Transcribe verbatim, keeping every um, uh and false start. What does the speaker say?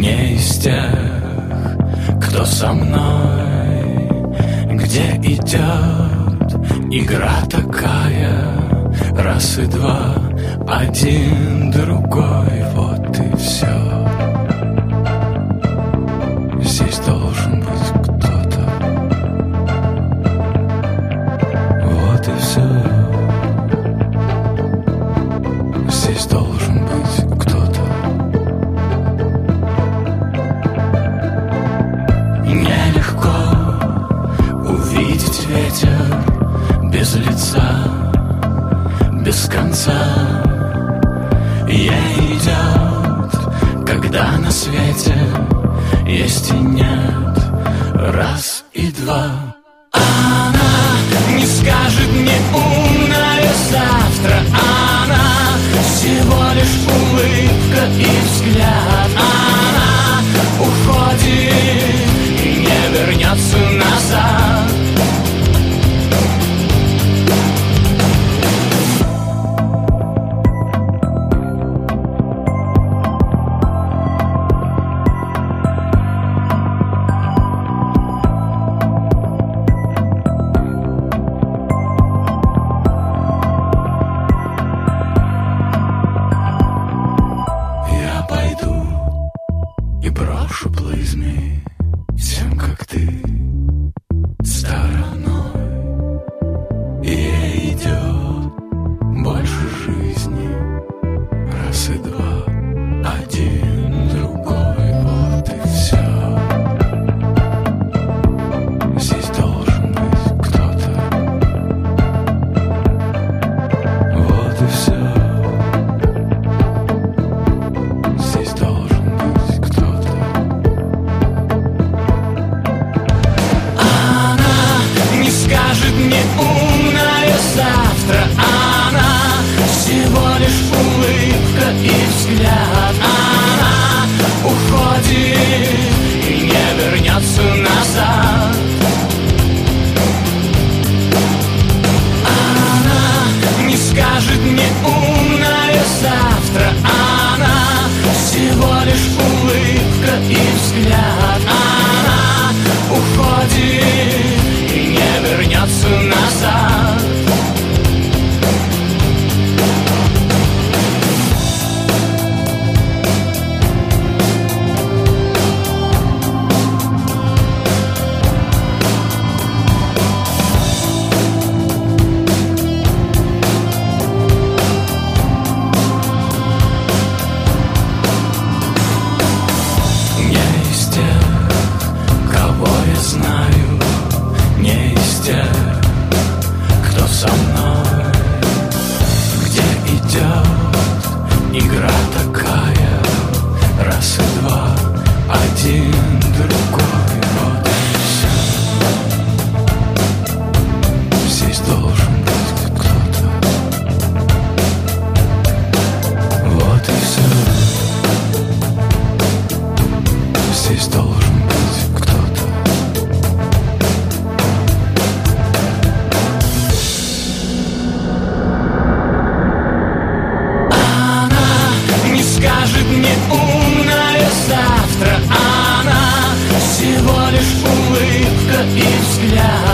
Не из тех, кто со мной, где идет игра такая, раз и два, один, другой, вот и все. Здесь должен быть кто-то, вот и все. Здесь должен быть кто-то. Нелегко увидеть ветер без лица, без конца. Ей идет, когда на свете есть и нет, раз и два. Она не скажет мне умное завтра, она всего лишь улыбка и взгляд. Она уходит и не вернется назад. Брошу плызми всем, как ты, стороной. Ей идет больше жизни, раз и два, один, другой, вот и все. Здесь должен быть кто-то, вот и все. Здесь должен быть кто-то. Скажет мне умное завтра, она всего лишь улыбка и взгляд. Она уходит и не вернется назад. Она не скажет мне умное завтра, она всего лишь улыбка и взгляд. Она уходит и не вернется назад. Не из тех, кого я знаю, не из тех, кто со мной, где идет игра такая, раз и два, один, другой, вот и все. Здесь должен быть кто-то, вот и все. Здесь должен быть кто-то. Скажет мне умное завтра, она всего лишь улыбка и взгляд.